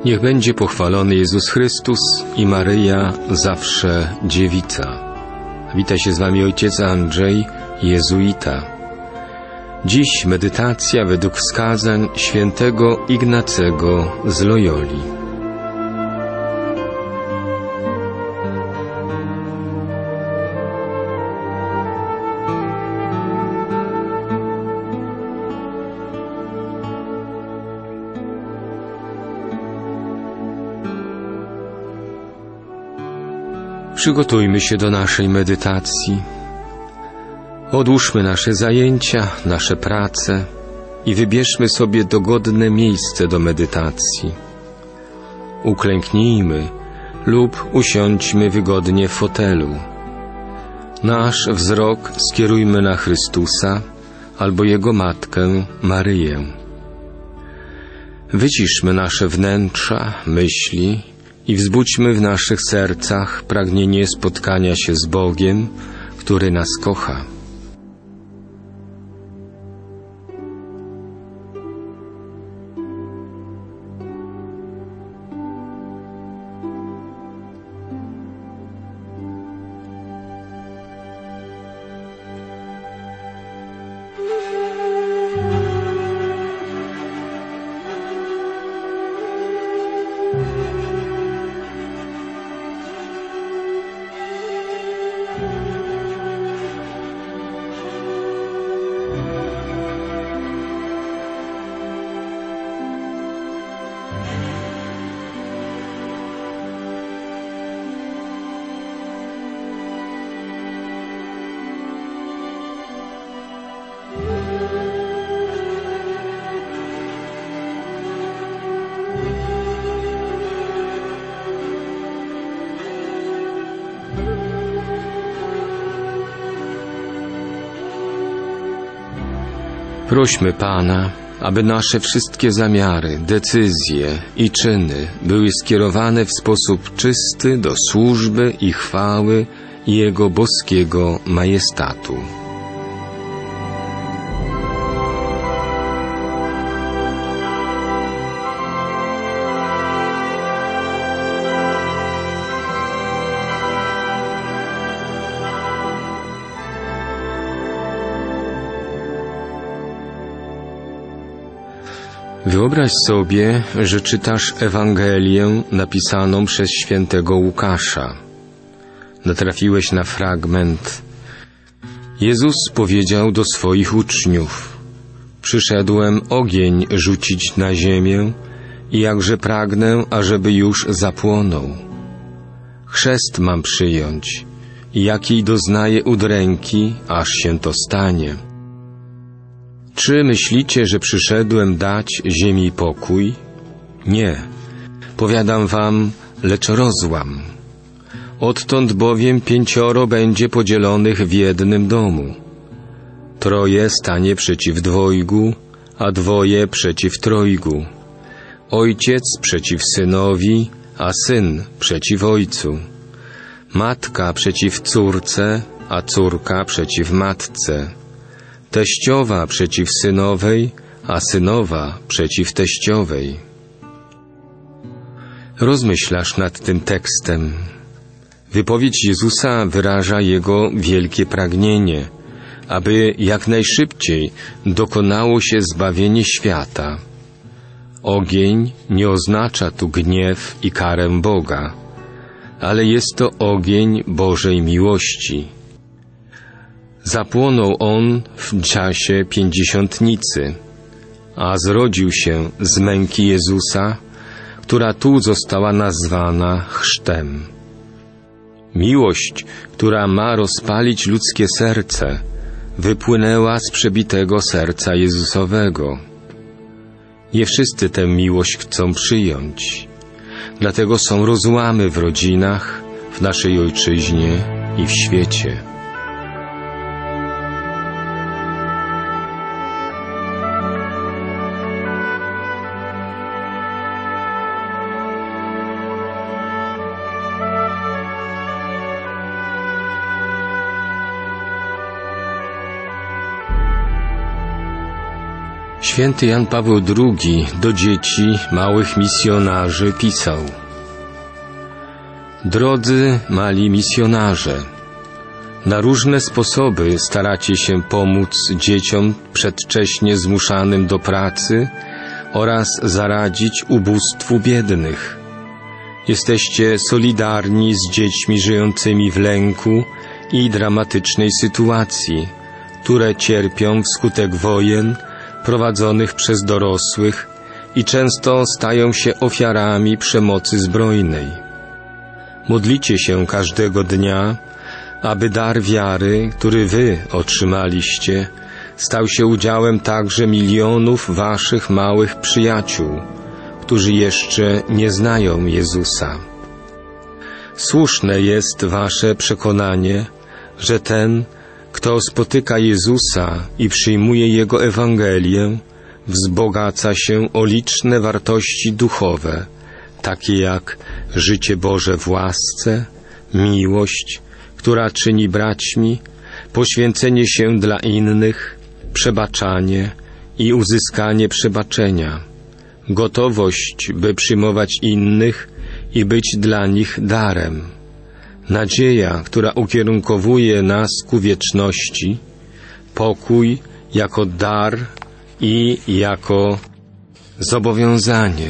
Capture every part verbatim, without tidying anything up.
Niech będzie pochwalony Jezus Chrystus i Maryja, zawsze dziewica. Wita się z wami ojciec Andrzej, jezuita. Dziś medytacja według wskazań świętego Ignacego z Loyoli. Przygotujmy się do naszej medytacji. Odłóżmy nasze zajęcia, nasze prace i wybierzmy sobie dogodne miejsce do medytacji. Uklęknijmy lub usiądźmy wygodnie w fotelu. Nasz wzrok skierujmy na Chrystusa albo Jego Matkę Maryję. Wyciszmy nasze wnętrza, myśli i wzbudźmy w naszych sercach pragnienie spotkania się z Bogiem, który nas kocha. Prośmy Pana, aby nasze wszystkie zamiary, decyzje i czyny były skierowane w sposób czysty do służby i chwały Jego boskiego majestatu. Wyobraź sobie, że czytasz Ewangelię napisaną przez świętego Łukasza. Natrafiłeś na fragment. Jezus powiedział do swoich uczniów: przyszedłem ogień rzucić na ziemię i jakże pragnę, ażeby już zapłonął. Chrzest mam przyjąć, jakiej doznaję udręki, aż się to stanie. Czy myślicie, że przyszedłem dać ziemi pokój? Nie, powiadam wam, lecz rozłam. Odtąd bowiem pięcioro będzie podzielonych w jednym domu. Troje stanie przeciw dwojgu, a dwoje przeciw trojgu. Ojciec przeciw synowi, a syn przeciw ojcu. Matka przeciw córce, a córka przeciw matce. Teściowa przeciw synowej, a synowa przeciw teściowej. Rozmyślasz nad tym tekstem. Wypowiedź Jezusa wyraża Jego wielkie pragnienie, aby jak najszybciej dokonało się zbawienie świata. Ogień nie oznacza tu gniew i karę Boga, ale jest to ogień Bożej miłości. Zapłonął on w czasie pięćdziesiątnicy, a zrodził się z męki Jezusa, która tu została nazwana chrztem. Miłość, która ma rozpalić ludzkie serce, wypłynęła z przebitego serca Jezusowego. Nie wszyscy tę miłość chcą przyjąć, dlatego są rozłamy w rodzinach, w naszej ojczyźnie i w świecie. Święty Jan Paweł drugi do dzieci, małych misjonarzy pisał: Drodzy mali misjonarze, na różne sposoby staracie się pomóc dzieciom przedwcześnie zmuszanym do pracy oraz zaradzić ubóstwu biednych. Jesteście solidarni z dziećmi żyjącymi w lęku i dramatycznej sytuacji, które cierpią wskutek wojen prowadzonych przez dorosłych i często stają się ofiarami przemocy zbrojnej. Modlicie się każdego dnia, aby dar wiary, który wy otrzymaliście, stał się udziałem także milionów waszych małych przyjaciół, którzy jeszcze nie znają Jezusa. Słuszne jest wasze przekonanie, że ten, kto spotyka Jezusa i przyjmuje Jego Ewangelię, wzbogaca się o liczne wartości duchowe, takie jak życie Boże w łasce, miłość, która czyni braćmi, poświęcenie się dla innych, przebaczanie i uzyskanie przebaczenia, gotowość, by przyjmować innych i być dla nich darem, nadzieja, która ukierunkowuje nas ku wieczności, pokój jako dar i jako zobowiązanie.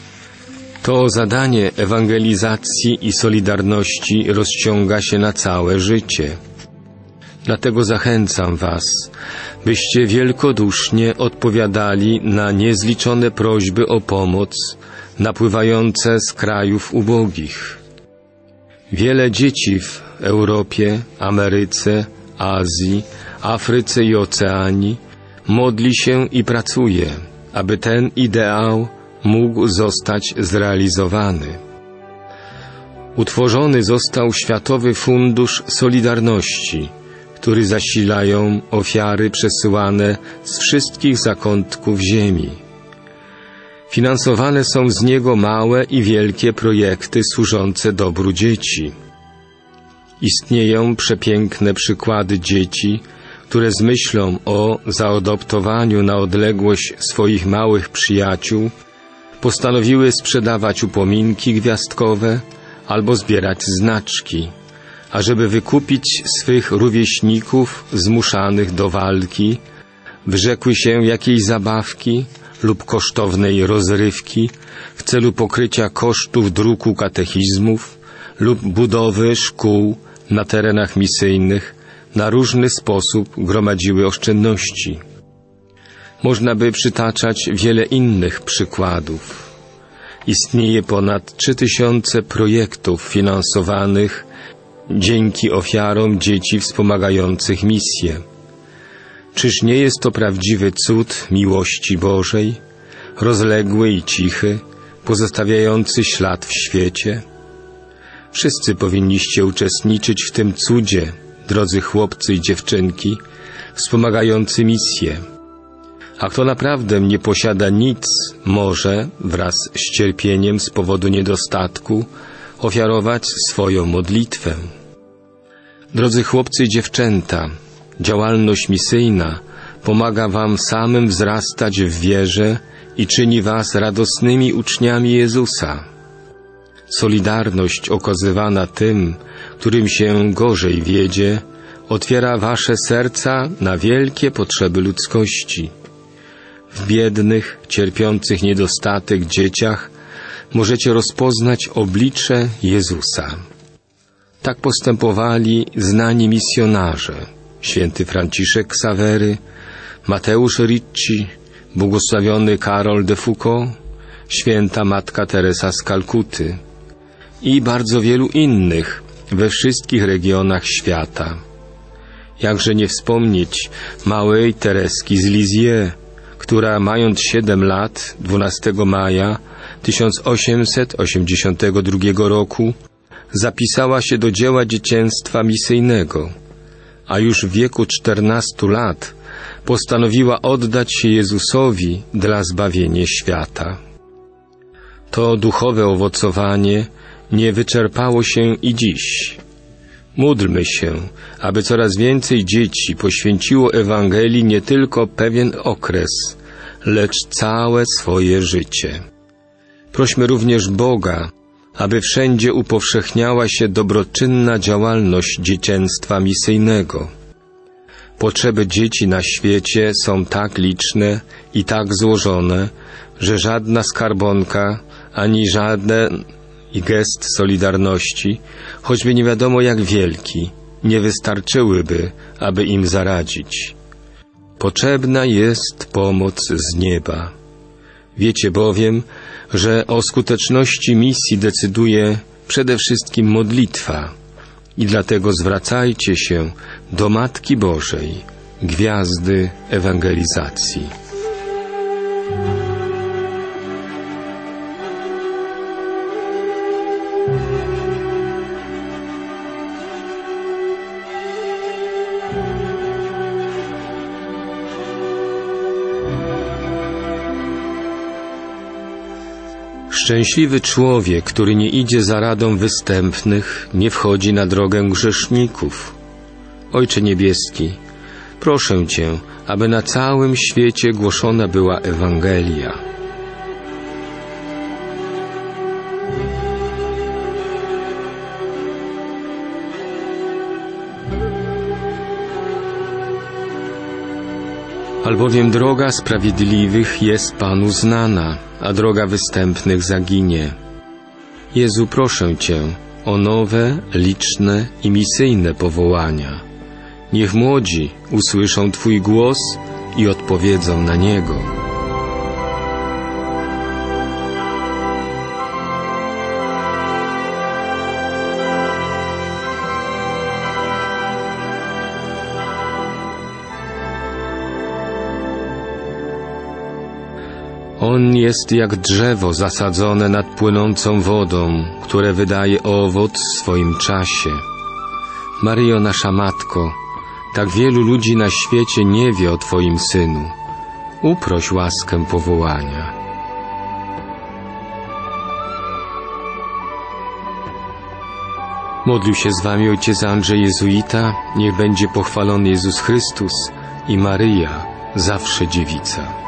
To zadanie ewangelizacji i solidarności rozciąga się na całe życie. Dlatego zachęcam was, byście wielkodusznie odpowiadali na niezliczone prośby o pomoc napływające z krajów ubogich. Wiele dzieci w Europie, Ameryce, Azji, Afryce i Oceanii modli się i pracuje, aby ten ideał mógł zostać zrealizowany. Utworzony został Światowy Fundusz Solidarności, który zasilają ofiary przesyłane z wszystkich zakątków ziemi. Finansowane są z niego małe i wielkie projekty służące dobru dzieci. Istnieją przepiękne przykłady dzieci, które z myślą o zaadoptowaniu na odległość swoich małych przyjaciół postanowiły sprzedawać upominki gwiazdkowe albo zbierać znaczki, ażeby wykupić swych rówieśników zmuszanych do walki, wyrzekły się jakiejś zabawki lub kosztownej rozrywki w celu pokrycia kosztów druku katechizmów lub budowy szkół na terenach misyjnych, na różny sposób gromadziły oszczędności. Można by przytaczać wiele innych przykładów. Istnieje ponad trzy tysiące projektów finansowanych dzięki ofiarom dzieci wspomagających misję. Czyż nie jest to prawdziwy cud miłości Bożej, rozległy i cichy, pozostawiający ślad w świecie? Wszyscy powinniście uczestniczyć w tym cudzie, drodzy chłopcy i dziewczynki, wspomagający misję. A kto naprawdę nie posiada nic, może, wraz z cierpieniem z powodu niedostatku, ofiarować swoją modlitwę. Drodzy chłopcy i dziewczęta, działalność misyjna pomaga wam samym wzrastać w wierze i czyni was radosnymi uczniami Jezusa. Solidarność okazywana tym, którym się gorzej wiedzie, otwiera wasze serca na wielkie potrzeby ludzkości. W biednych, cierpiących niedostatek dzieciach możecie rozpoznać oblicze Jezusa. Tak postępowali znani misjonarze, święty Franciszek Ksawery, Mateusz Ricci, błogosławiony Karol de Foucauld, święta Matka Teresa z Kalkuty i bardzo wielu innych we wszystkich regionach świata. Jakże nie wspomnieć małej Tereski z Lisieux, która mając siedem lat dwunastego maja tysiąc osiemset osiemdziesiątego drugiego roku zapisała się do dzieła dzieciństwa misyjnego, a już w wieku czternastu lat postanowiła oddać się Jezusowi dla zbawienia świata. To duchowe owocowanie nie wyczerpało się i dziś. Módlmy się, aby coraz więcej dzieci poświęciło Ewangelii nie tylko pewien okres, lecz całe swoje życie. Prośmy również Boga, aby wszędzie upowszechniała się dobroczynna działalność dziecięctwa misyjnego. Potrzeby dzieci na świecie są tak liczne i tak złożone, że żadna skarbonka, ani żaden i gest solidarności, choćby nie wiadomo jak wielki, nie wystarczyłyby, aby im zaradzić. Potrzebna jest pomoc z nieba. Wiecie bowiem, że o skuteczności misji decyduje przede wszystkim modlitwa i dlatego zwracajcie się do Matki Bożej, gwiazdy ewangelizacji. Szczęśliwy człowiek, który nie idzie za radą występnych, nie wchodzi na drogę grzeszników. Ojcze Niebieski, proszę Cię, aby na całym świecie głoszona była Ewangelia. Albowiem droga sprawiedliwych jest Panu znana, a droga występnych zaginie. Jezu, proszę Cię o nowe, liczne i misyjne powołania. Niech młodzi usłyszą Twój głos i odpowiedzą na niego. On jest jak drzewo zasadzone nad płynącą wodą, które wydaje owoc w swoim czasie. Maryjo, nasza Matko, tak wielu ludzi na świecie nie wie o Twoim Synu. Uproś łaskę powołania. Modlił się z Wami ojciec Andrzej Jezuita. Niech będzie pochwalony Jezus Chrystus i Maryja, zawsze dziewica.